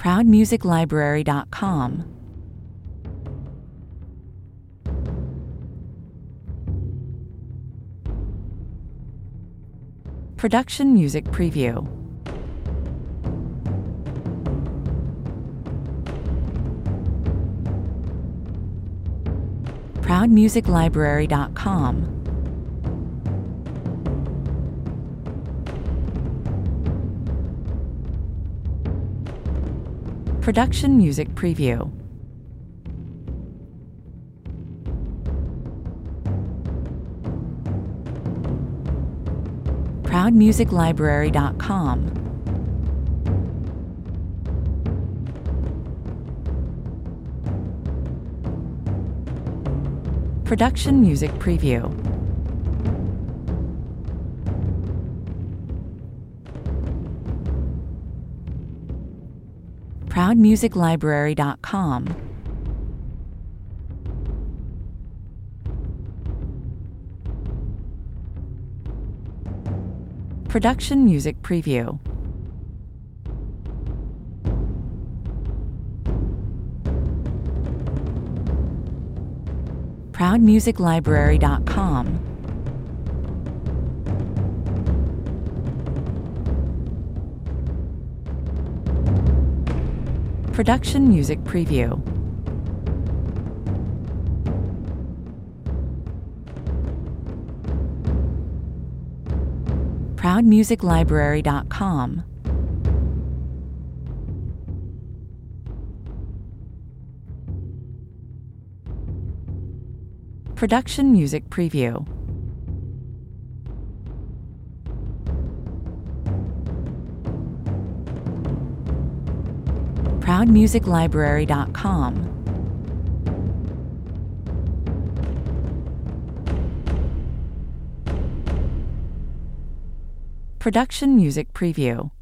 ProudMusicLibrary.com. Production Music Preview. ProudMusicLibrary.com. Production Music Preview. ProudMusicLibrary.com. Production Music Preview. ProudMusicLibrary.com. Production Music Preview. ProudMusicLibrary.com. Production Music Preview. ProudMusicLibrary.com. Production Music Preview. ProudMusicLibrary.com. Production Music Preview.